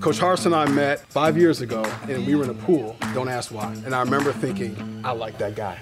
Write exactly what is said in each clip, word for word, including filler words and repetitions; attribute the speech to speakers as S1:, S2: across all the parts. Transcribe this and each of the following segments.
S1: Coach Harsin and I met five years ago, and we were in a pool. Don't ask why. And I remember thinking, I like that guy.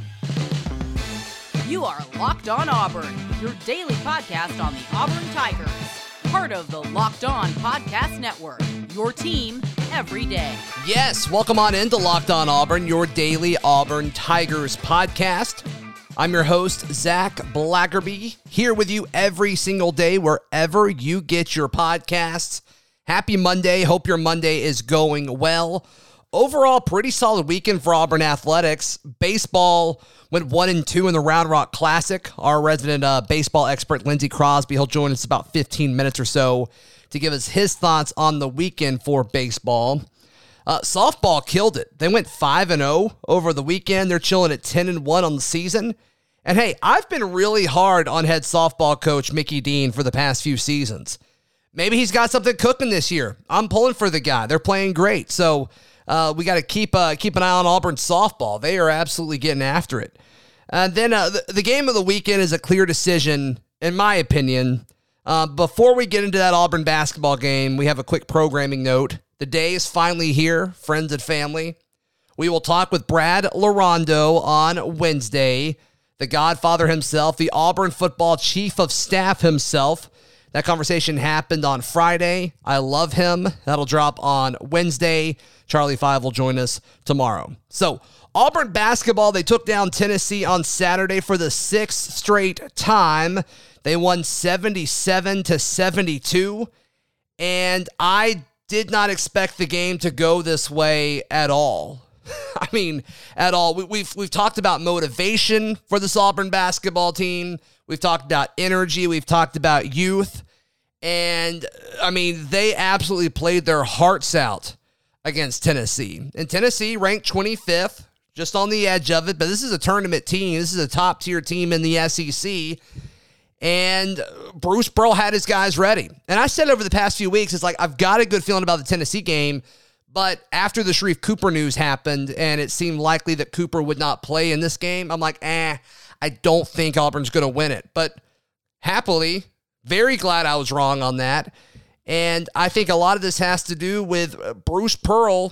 S2: You are Locked On Auburn, your daily podcast on the Auburn Tigers. Part of the Locked On Podcast Network, your team every day.
S3: Yes, welcome on into Locked On Auburn, your daily Auburn Tigers podcast. I'm your host, Zach Blackerby, here with you every single day, wherever you get your podcasts. Happy Monday. Hope your Monday is going well. Overall, pretty solid weekend for Auburn athletics. Baseball went one and two in the Round Rock Classic. Our resident uh, baseball expert, Lindsey Crosby, he'll join us about fifteen minutes or so to give us his thoughts on the weekend for baseball. Uh, softball killed it. They went five and oh over the weekend. They're chilling at ten and one on the season. And hey, I've been really hard on head softball coach Mickey Dean for the past few seasons. Maybe he's got something cooking this year. I'm pulling for the guy. They're playing great. So uh, we got to keep uh, keep an eye on Auburn softball. They are absolutely getting after it. And then uh, the, the game of the weekend is a clear decision, in my opinion. Uh, before we get into that Auburn basketball game, we have a quick programming note. The day is finally here, friends and family. We will talk with Brad Larondo on Wednesday, the Godfather himself, the Auburn football chief of staff himself. That conversation happened on Friday. I love him. That'll drop on Wednesday. Charlie Five will join us tomorrow. So, Auburn basketball, they took down Tennessee on Saturday for the sixth straight time. They won seventy-seven to seventy-two. And I did not expect the game to go this way at all. I mean, at all. We, we've we've talked about motivation for this Auburn basketball team. We've talked about energy. We've talked about youth. And, I mean, they absolutely played their hearts out against Tennessee. And Tennessee ranked twenty-fifth, just on the edge of it. But this is a tournament team. This is a top-tier team in the S E C. And Bruce Pearl had his guys ready. And I said over the past few weeks, it's like, I've got a good feeling about the Tennessee game. But after the Sharife Cooper news happened, and it seemed likely that Cooper would not play in this game, I'm like, eh, I don't think Auburn's going to win it. But happily, very glad I was wrong on that. And I think a lot of this has to do with Bruce Pearl.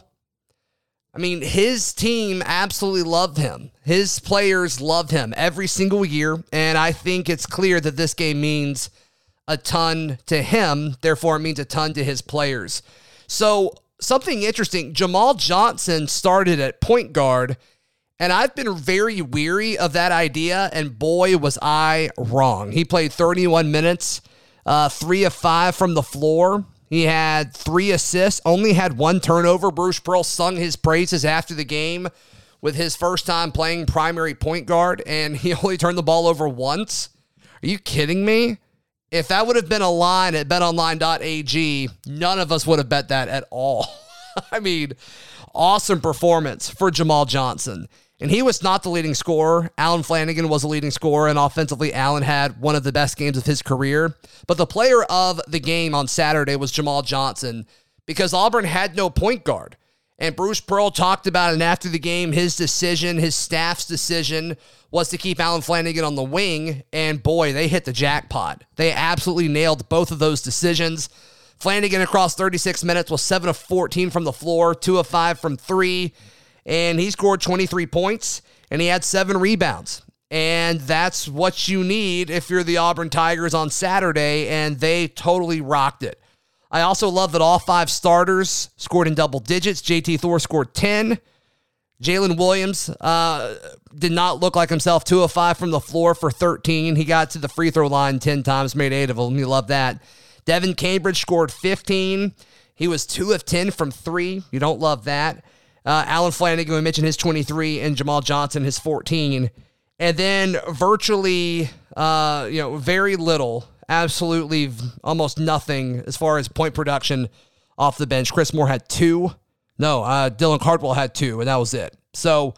S3: I mean, his team absolutely loved him. His players loved him every single year. And I think it's clear that this game means a ton to him. Therefore, it means a ton to his players. So, something interesting, Jamal Johnson started at point guard. And I've been very weary of that idea, and boy, was I wrong. He played thirty-one minutes, uh, three of five from the floor. He had three assists, only had one turnover. Bruce Pearl sung his praises after the game with his first time playing primary point guard, and he only turned the ball over once. Are you kidding me? If that would have been a line at bet online dot a g, none of us would have bet that at all. I mean, awesome performance for Jamal Johnson. And he was not the leading scorer. Allen Flanigan was the leading scorer, and offensively, Allen had one of the best games of his career. But the player of the game on Saturday was Jamal Johnson because Auburn had no point guard. And Bruce Pearl talked about it, and after the game, his decision, his staff's decision was to keep Allen Flanigan on the wing, and boy, they hit the jackpot. They absolutely nailed both of those decisions. Flanigan across thirty-six minutes was seven of fourteen from the floor, two of five from three, and he scored twenty-three points, and he had seven rebounds. And that's what you need if you're the Auburn Tigers on Saturday, and they totally rocked it. I also love that all five starters scored in double digits. J T Thor scored ten. Jalen Williams uh, did not look like himself, two of five from the floor for thirteen. He got to the free throw line ten times, made eight of them. You love that. Devin Cambridge scored fifteen. He was two of ten from three. You don't love that. Uh, Allen Flanigan, we mentioned his twenty-three, and Jamal Johnson, his fourteen. And then virtually, uh, you know, very little, absolutely almost nothing as far as point production off the bench. Chris Moore had two. No, uh, Dylan Cardwell had two, and that was it. So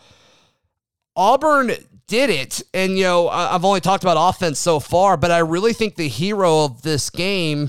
S3: Auburn did it, and, you know, I've only talked about offense so far, but I really think the hero of this game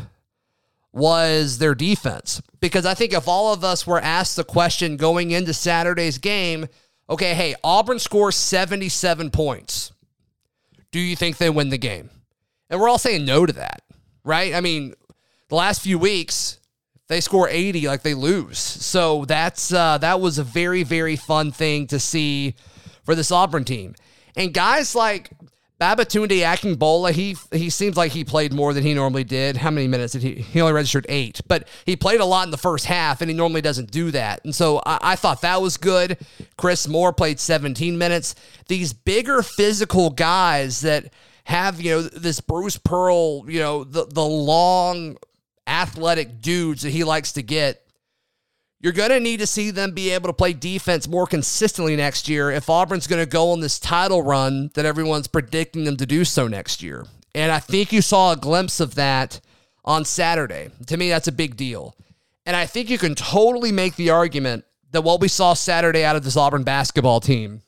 S3: was their defense. Because I think if all of us were asked the question going into Saturday's game, okay, hey, Auburn scores seventy-seven points. Do you think they win the game? And we're all saying no to that, right? I mean, the last few weeks, they score eighty, like they lose. So that's uh, that was a very, very fun thing to see for this Auburn team. And guys like Babatunde Akingbola, he he seems like he played more than he normally did. How many minutes did he? He only registered eight, but he played a lot in the first half, and he normally doesn't do that. And so I, I thought that was good. Chris Moore played seventeen minutes. These bigger physical guys that have, you know, this Bruce Pearl, you know, the the long athletic dudes that he likes to get, you're going to need to see them be able to play defense more consistently next year if Auburn's going to go on this title run that everyone's predicting them to do so next year. And I think you saw a glimpse of that on Saturday. To me, that's a big deal. And I think you can totally make the argument that what we saw Saturday out of this Auburn basketball team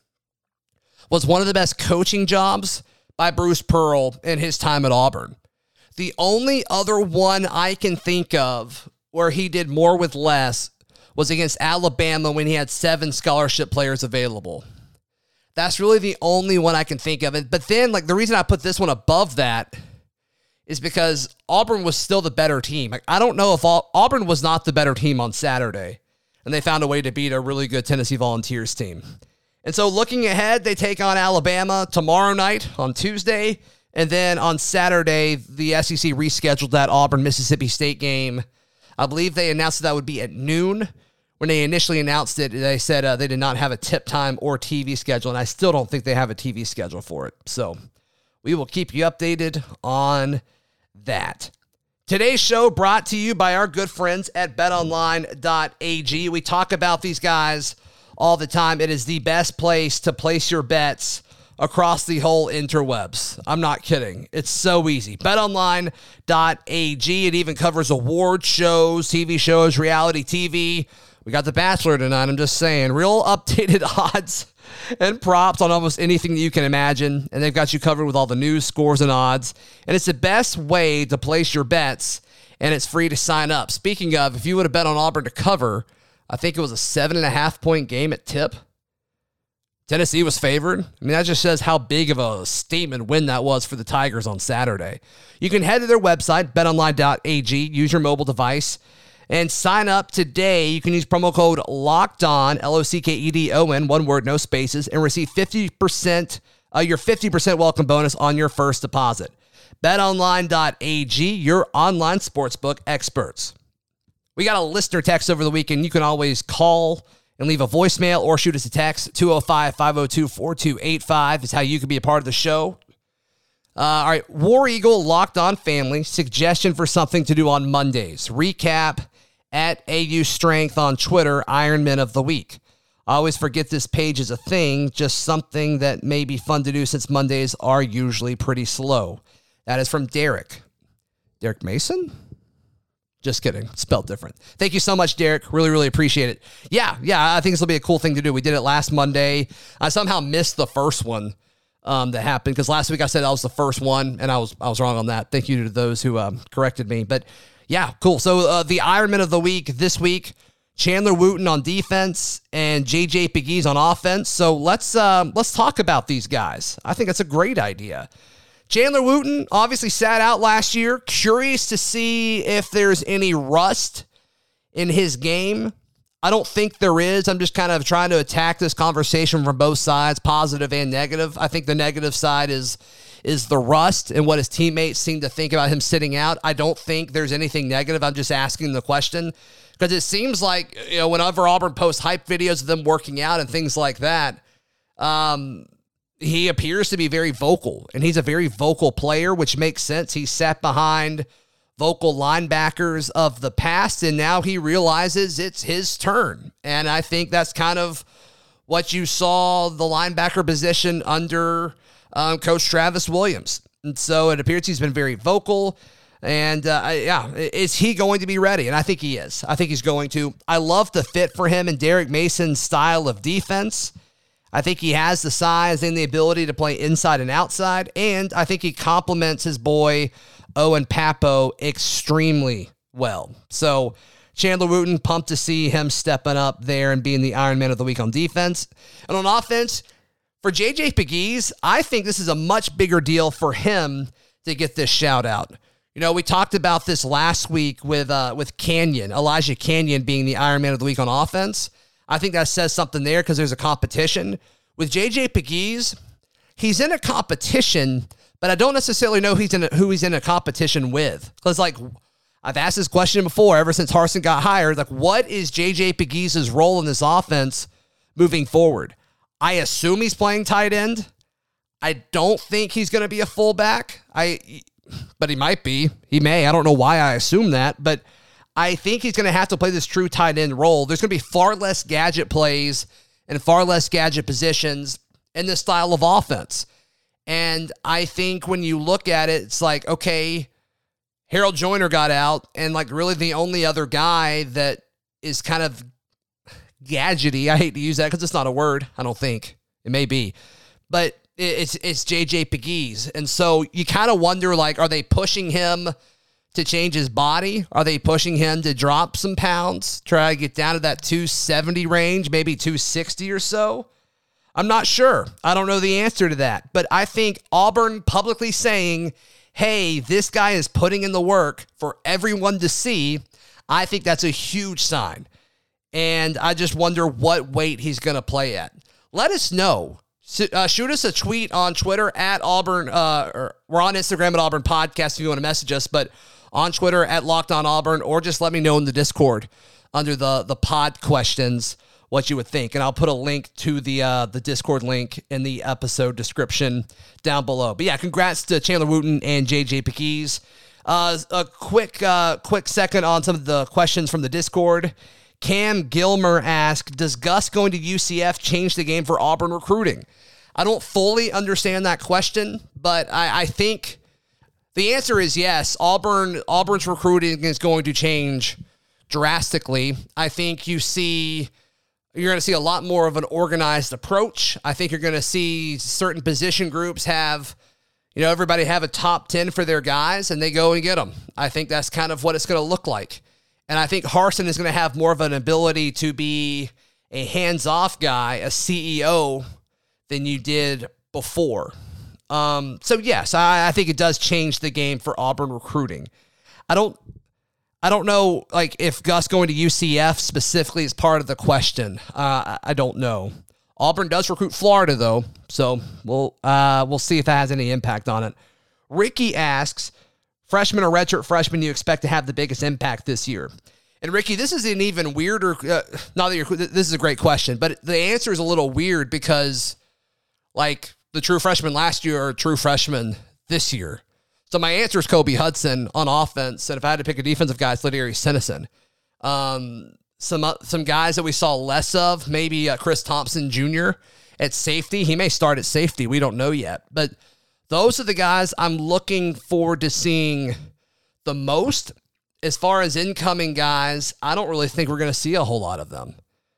S3: was one of the best coaching jobs by Bruce Pearl in his time at Auburn. The only other one I can think of where he did more with less was against Alabama when he had seven scholarship players available. That's really the only one I can think of. But then, like, the reason I put this one above that is because Auburn was still the better team. Like, I don't know if all, Auburn was not the better team on Saturday, and they found a way to beat a really good Tennessee Volunteers team. And so looking ahead, they take on Alabama tomorrow night on Tuesday. And then on Saturday, the S E C rescheduled that Auburn-Mississippi State game. I believe they announced that, that would be at noon. When they initially announced it, they said uh, they did not have a tip time or T V schedule, and I still don't think they have a T V schedule for it. So we will keep you updated on that. Today's show brought to you by our good friends at bet online dot a g. We talk about these guys all the time. It is the best place to place your bets across the whole interwebs. I'm not kidding. It's so easy. bet online dot a g. It even covers award shows, T V shows, reality T V. We got The Bachelor tonight. I'm just saying. Real updated odds and props on almost anything that you can imagine. And they've got you covered with all the news, scores, and odds. And it's the best way to place your bets, and it's free to sign up. Speaking of, if you would have bet on Auburn to cover, I think it was a seven and a half point game at tip. Tennessee was favored. I mean, that just says how big of a statement win that was for the Tigers on Saturday. You can head to their website, bet online dot a g, use your mobile device, and sign up today. You can use promo code LOCKEDON, L O C K E D O N, one word, no spaces, and receive fifty percent, uh, your fifty percent welcome bonus on your first deposit. bet online dot a g, your online sportsbook experts. We got a listener text over the weekend. You can always call and leave a voicemail or shoot us a text. two oh five, five oh two, four two eight five is how you can be a part of the show. Uh, all right, War Eagle Locked On Family, suggestion for something to do on Mondays. Recap at A U Strength on Twitter, Ironman of the Week. I always forget this page is a thing, just something that may be fun to do since Mondays are usually pretty slow. That is from Derek. Derek Mason? Just kidding. Spelled different. Thank you so much, Derek. Really, really appreciate it. Yeah, yeah, I think this will be a cool thing to do. We did it last Monday. I somehow missed the first one um, that happened because last week I said that was the first one, and I was I was wrong on that. Thank you to those who um, corrected me. But yeah, cool. So uh, the Ironman of the Week this week, Chandler Wooten on defense and J J Pegues on offense. So let's uh, let's talk about these guys. I think that's a great idea. Chandler Wooten obviously sat out last year. Curious to see if there's any rust in his game. I don't think there is. I'm just kind of trying to attack this conversation from both sides, positive and negative. I think the negative side is is the rust and what his teammates seem to think about him sitting out. I don't think there's anything negative. I'm just asking the question because it seems like, you know, whenever Auburn posts hype videos of them working out and things like that, um, he appears to be very vocal, and he's a very vocal player, which makes sense. He sat behind vocal linebackers of the past, and now he realizes it's his turn. And I think that's kind of what you saw the linebacker position under um, Coach Travis Williams. And so it appears he's been very vocal. And, uh, yeah, is he going to be ready? And I think he is. I think he's going to. I love the fit for him and Derek Mason's style of defense. I think he has the size and the ability to play inside and outside, and I think he complements his boy Owen Pappoe extremely well. So Chandler Wooten, pumped to see him stepping up there and being the Ironman of the Week on defense. And on offense, for J J Pegues, I think this is a much bigger deal for him to get this shout out. You know, we talked about this last week with uh, with Canyon, Elijah Canyon being the Iron Man of the Week on offense. I think that says something there because there's a competition. With J J Pegues, he's in a competition, but I don't necessarily know he's in a, who he's in a competition with. Because, like, I've asked this question before ever since Harsin got hired. Like, what is J J Pegues' role in this offense moving forward? I assume he's playing tight end. I don't think he's going to be a fullback. I, but he might be. He may. I don't know why I assume that, but I think he's going to have to play this true tight end role. There's going to be far less gadget plays and far less gadget positions in this style of offense. And I think when you look at it, it's like, okay, Harold Joyner got out, and like really the only other guy that is kind of gadgety, I hate to use that because it's not a word, I don't think. It may be. But it's it's J J Pegues. And so you kind of wonder, like, are they pushing him to change his body? Are they pushing him to drop some pounds, try to get down to that two seventy range, maybe two sixty or so? I'm not sure. I don't know the answer to that. But I think Auburn publicly saying, hey, this guy is putting in the work for everyone to see, I think that's a huge sign. And I just wonder what weight he's going to play at. Let us know. Uh, shoot us a tweet on Twitter at Auburn. Uh, or we're on Instagram at Auburn Podcast if you want to message us, but on Twitter at Locked On Auburn, or just let me know in the Discord under the, the pod questions what you would think. And I'll put a link to the uh, the Discord link in the episode description down below. But yeah, congrats to Chandler Wooten and J J Pegues. Uh, a quick, uh, quick second on some of the questions from the Discord. Cam Gilmer asked, does Gus going to U C F change the game for Auburn recruiting? I don't fully understand that question, but I, I think the answer is yes. Auburn Auburn's recruiting is going to change drastically. I think you see you're going to see a lot more of an organized approach. I think you're going to see certain position groups have, you know, everybody have a top ten for their guys, and they go and get them. I think that's kind of what it's going to look like. And I think Harsin is going to have more of an ability to be a hands-off guy, a C E O, than you did before. Um, so, yes, I, I think it does change the game for Auburn recruiting. I don't I don't know like if Gus going to U C F specifically is part of the question. Uh, I don't know. Auburn does recruit Florida, though, so we'll, uh, we'll see if that has any impact on it. Ricky asks, freshman or redshirt freshman you expect to have the biggest impact this year? And Ricky, this is an even weirder, uh, not that you're, this is a great question, but the answer is a little weird because like the true freshman last year or true freshman this year. So my answer is Kobe Hudson on offense. And if I had to pick a defensive guy, it's Ladarius Sennison. Um, some, uh, some guys that we saw less of, maybe uh, Chris Thompson Junior at safety. He may start at safety. We don't know yet, but those are the guys I'm looking forward to seeing the most. As far as incoming guys, I don't really think we're going to see a whole lot of them.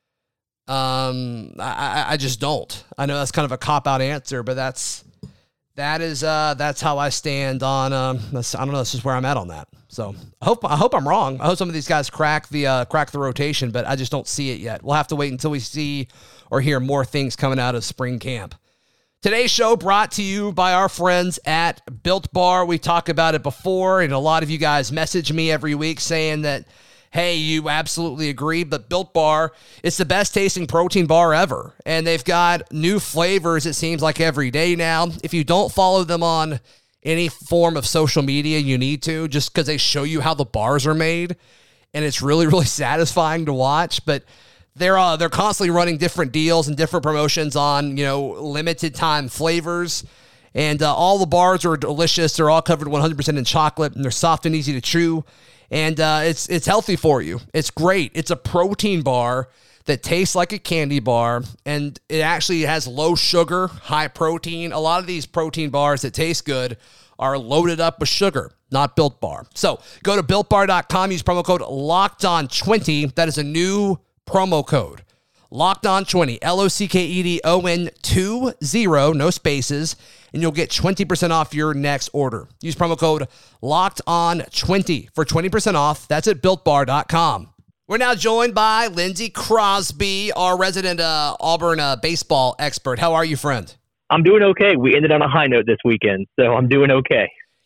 S3: Um, I, I just don't. I know that's kind of a cop-out answer, but that's that is uh, that's how I stand on. Um, that's, I don't know. This is where I'm at on that. So I hope I hope I'm wrong. I hope some of these guys crack the uh, crack the rotation, but I just don't see it yet. We'll have to wait until we see or hear more things coming out of spring camp. Today's show brought to you by our friends at Built Bar. We talked about it before, and a lot of you guys message me every week saying that, hey, you absolutely agree, but Built Bar is the best tasting protein bar ever. And they've got new flavors, it seems like, every day now. If you don't follow them on any form of social media, you need to, just because they show you how the bars are made, and it's really, really satisfying to watch. But They're uh, they're constantly running different deals and different promotions on, you know, limited time flavors. And uh, all the bars are delicious. They're all covered one hundred percent in chocolate, and they're soft and easy to chew. And uh, it's it's healthy for you. It's great. It's a protein bar that tastes like a candy bar, and it actually has low sugar, high protein. A lot of these protein bars that taste good are loaded up with sugar, not Built Bar. So go to built bar dot com, use promo code locked on twenty. That is a new promo code, locked on twenty, L O C K E D O N two zero, no spaces, and you'll get twenty percent off your next order. Use promo code locked on twenty for twenty percent off. That's at built bar dot com. We're now joined by Lindsey Crosby, our resident uh, Auburn uh, baseball expert. How are you, friend?
S4: I'm doing okay. We ended on a high note this weekend, so I'm doing okay.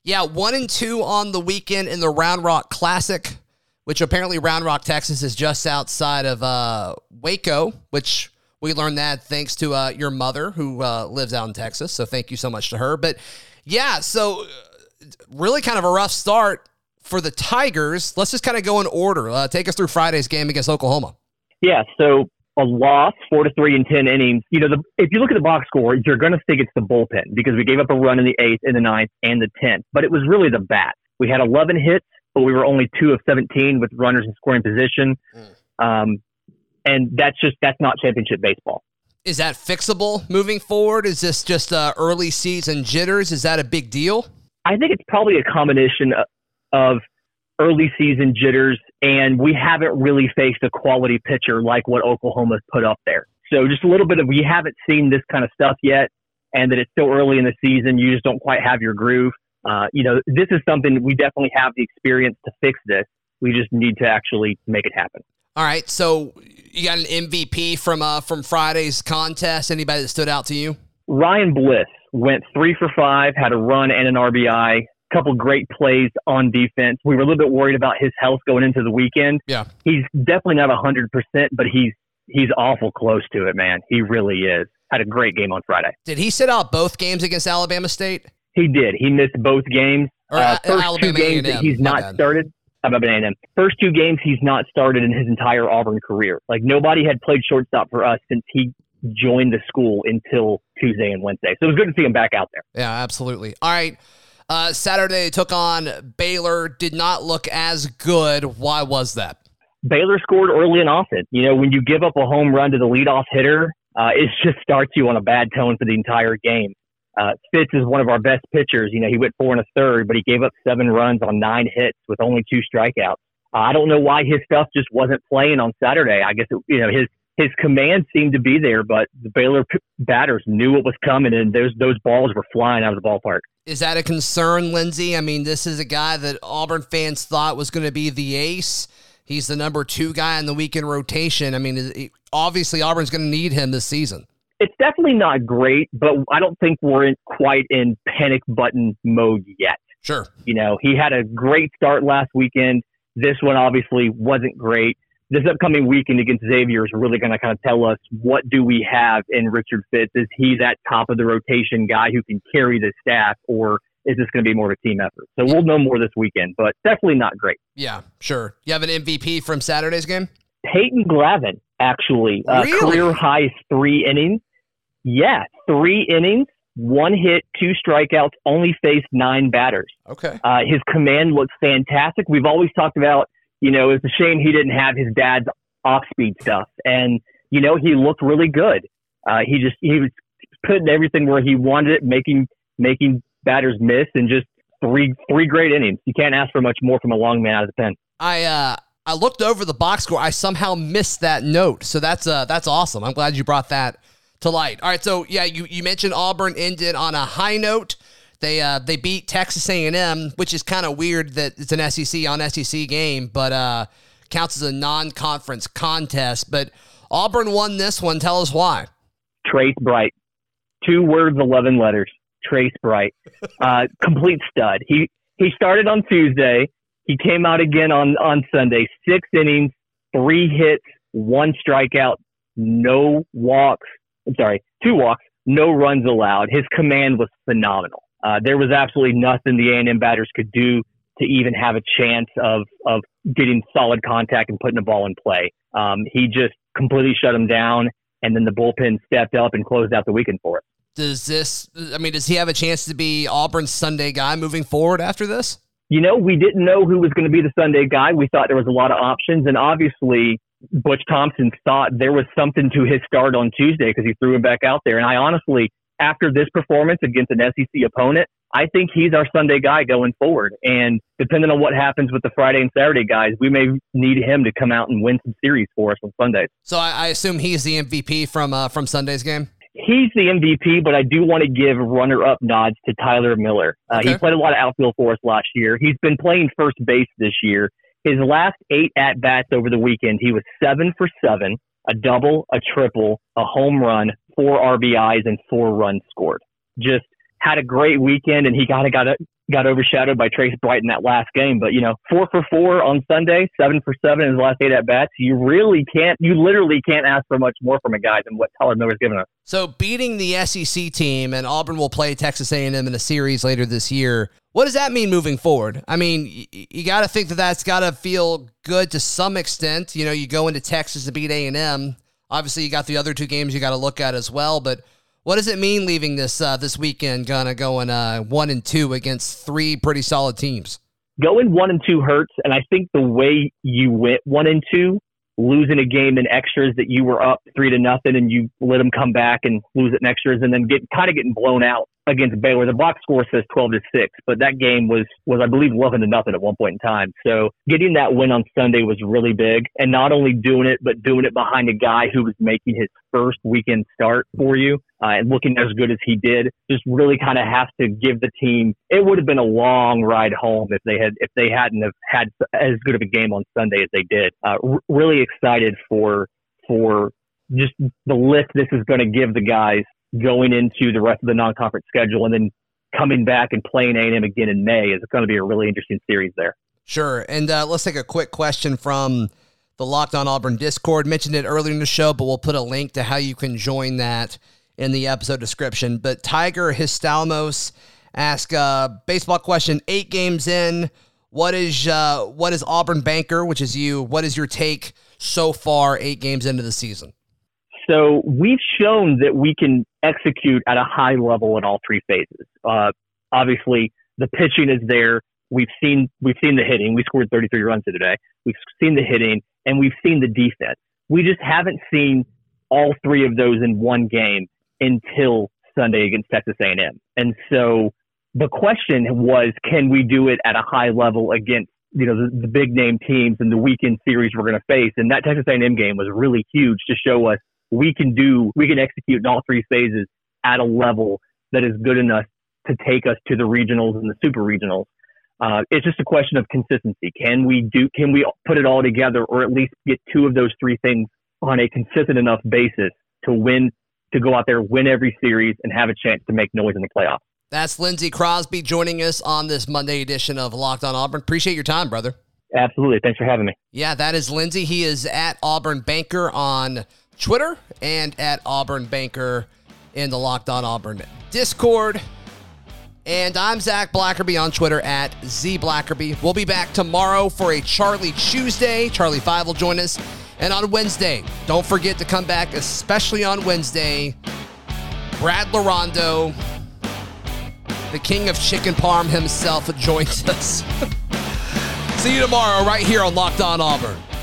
S3: Yeah, one and two on the weekend in the Round Rock Classic, which apparently Round Rock, Texas is just outside of uh, Waco, which we learned that thanks to uh, your mother who uh, lives out in Texas. So thank you so much to her. But yeah, so uh, really kind of a rough start for the Tigers. Let's just kind of go in order. Uh, take us through Friday's game against Oklahoma.
S4: Yeah, so a loss, four to three in ten innings. You know, the, if you look at the box score, you're going to think it's the bullpen because we gave up a run in the eighth, in the ninth, and the tenth. But it was really the bats. We had eleven hits, but we were only two of seventeen with runners in scoring position. Mm. Um, and that's just that's not championship baseball.
S3: Is that fixable moving forward? Is this just uh, early season jitters? Is that a big deal?
S4: I think it's probably a combination of, of early season jitters, and we haven't really faced a quality pitcher like what Oklahoma's put up there. So just a little bit of, we haven't seen this kind of stuff yet, and that it's still early in the season. You just don't quite have your groove. Uh, you know, this is something we definitely have the experience to fix this. We just need to actually make it happen.
S3: All right. So you got an M V P from uh, from Friday's contest. Anybody that stood out to you?
S4: Ryan Bliss went three for five, had a run and an R B I. Couple great plays on defense. We were a little bit worried about his health going into the weekend.
S3: Yeah.
S4: He's definitely not one hundred percent, but he's he's awful close to it, man. He really is. Had a great game on Friday.
S3: Did he sit out both games against Alabama State?
S4: He did. He missed both games.
S3: Or
S4: uh, first
S3: Alabama
S4: two games
S3: A and M.
S4: that he's
S3: My
S4: not
S3: bad.
S4: started. Alabama A and M. First two games he's not started in his entire Auburn career. Like, nobody had played shortstop for us since he joined the school until Tuesday and Wednesday. So it was good to see him back out there.
S3: Yeah, absolutely. All right. Uh, Saturday they took on Baylor. Did not look as good. Why was that?
S4: Baylor scored early and often. You know, when you give up a home run to the leadoff hitter, uh, it just starts you on a bad tone for the entire game. Uh, Fitz is one of our best pitchers. You know, he went four and a third, but he gave up seven runs on nine hits with only two strikeouts. Uh, I don't know why his stuff just wasn't playing on Saturday. I guess, it, you know, his his command seemed to be there, but the Baylor p- batters knew what was coming, and those those balls were flying out of the ballpark.
S3: Is that a concern, Lindsey? I mean, this is a guy that Auburn fans thought was going to be the ace. He's the number two guy in the weekend rotation. I mean, it, obviously Auburn's going to need him this season.
S4: It's definitely not great, but I don't think we're in, quite in panic button mode yet.
S3: Sure.
S4: You know, he had a great start last weekend. This one obviously wasn't great. This upcoming weekend against Xavier is really going to kind of tell us what do we have in Richard Fitz. Is he that top of the rotation guy who can carry the staff, or is this going to be more of a team effort? So we'll know more this weekend, but definitely not great.
S3: Yeah, sure. You have an M V P from Saturday's game?
S4: Peyton Glavin, actually. Uh,
S3: Really?
S4: Career high three innings. Yeah, three innings, one hit, two strikeouts, only faced nine batters.
S3: Okay.
S4: Uh, his command looks fantastic. We've always talked about, you know, it's a shame he didn't have his dad's off-speed stuff. And, you know, he looked really good. Uh, he just, he was putting everything where he wanted it, making making batters miss, and just three three great innings. You can't ask for much more from a long man out of the pen.
S3: I uh, I looked over the box score. I somehow missed that note. So that's uh, that's awesome. I'm glad you brought that to light. All right, so yeah, you, you mentioned Auburn ended on a high note. They uh, they beat Texas A and M, which is kind of weird that it's an S E C on S E C game, but uh, counts as a non-conference contest. But Auburn won this one. Tell us why.
S4: Trace Bright. Two words, eleven letters. Trace Bright. Uh, complete stud. He he started on Tuesday. He came out again on, on Sunday. Six innings, three hits, one strikeout, no walks. I'm sorry, two walks, no runs allowed. His command was phenomenal. Uh, there was absolutely nothing the A and M batters could do to even have a chance of of getting solid contact and putting the ball in play. Um, he just completely shut him down, and then the bullpen stepped up and closed out the weekend for us.
S3: Does this, I mean, does he have a chance to be Auburn's Sunday guy moving forward after this?
S4: You know, we didn't know who was going to be the Sunday guy. We thought there was a lot of options, and obviously Butch Thompson thought there was something to his start on Tuesday because he threw him back out there. And I honestly, after this performance against an S E C opponent, I think he's our Sunday guy going forward. And depending on what happens with the Friday and Saturday guys, we may need him to come out and win some series for us on Sundays.
S3: So I, I assume he's the M V P from uh, from Sunday's game?
S4: He's the M V P, but I do want to give runner-up nods to Tyler Miller. Uh,
S3: Okay.
S4: He played a lot of outfield for us last year. He's been playing first base this year. His last eight at-bats over the weekend, he was seven for seven, a double, a triple, a home run, four R B Is, and four runs scored. Just had a great weekend, and he kind of got a, got overshadowed by Trace Bright in that last game. But, you know, four for four on Sunday, seven for seven in his last eight at-bats. You really can't, you literally can't ask for much more from a guy than what Tyler Miller's given us.
S3: So beating the S E C team, and Auburn will play Texas A and M in a series later this year, what does that mean moving forward? I mean, you, you got to think that that's got to feel good to some extent. You know, you go into Texas to beat A and M. Obviously, you got the other two games you got to look at as well, but what does it mean leaving this uh, this weekend, gonna going uh, one and two against three pretty solid teams?
S4: Going one and two hurts, and I think the way you went one and two, losing a game in extras that you were up three to nothing, and you let them come back and lose it in extras, and then get kind of getting blown out against Baylor. The box score says twelve to six, but that game was was I believe eleven to nothing at one point in time. So getting that win on Sunday was really big, and not only doing it, but doing it behind a guy who was making his first weekend start for you. Uh, and looking as good as he did, just really kind of has to give the team. It would have been a long ride home if they had if they hadn't have had as good of a game on Sunday as they did. Uh, r- really excited for for just the lift this is going to give the guys going into the rest of the non-conference schedule, and then coming back and playing A and M again in May is going to be a really interesting series there.
S3: Sure, and uh, let's take a quick question from the Locked On Auburn Discord. Mentioned it earlier in the show, but we'll put a link to how you can join that in the episode description. But Tiger Histalmos asked a baseball question, eight games in, what is uh, what is Auburn Banker, which is you, what is your take so far eight games into the season?
S4: So we've shown that we can execute at a high level in all three phases. Uh, obviously, the pitching is there. We've seen we've seen the hitting. We scored thirty-three runs today. We've seen the hitting, and we've seen the defense. We just haven't seen all three of those in one game until Sunday against Texas A and M. And so the question was, can we do it at a high level against, you know, the, the big name teams and the weekend series we're going to face? And that Texas A and M game was really huge to show us we can do, we can execute in all three phases at a level that is good enough to take us to the regionals and the super regionals. Uh, it's just a question of consistency. Can we do, can we put it all together, or at least get two of those three things on a consistent enough basis to win, to go out there, win every series, and have a chance to make noise in the playoffs?
S3: That's Lindsey Crosby joining us on this Monday edition of Locked On Auburn. Appreciate your time, brother.
S4: Absolutely. Thanks for having me.
S3: Yeah, that is Lindsey. He is at Auburn Banker on Twitter and at Auburn Banker in the Locked On Auburn Discord. And I'm Zach Blackerby on Twitter at Z Blackerby. We'll be back tomorrow for a Charlie Tuesday. Charlie Five will join us. And on Wednesday, don't forget to come back, especially on Wednesday, Brad Larondo, the king of chicken parm himself, joins us. See you tomorrow right here on Locked On Auburn.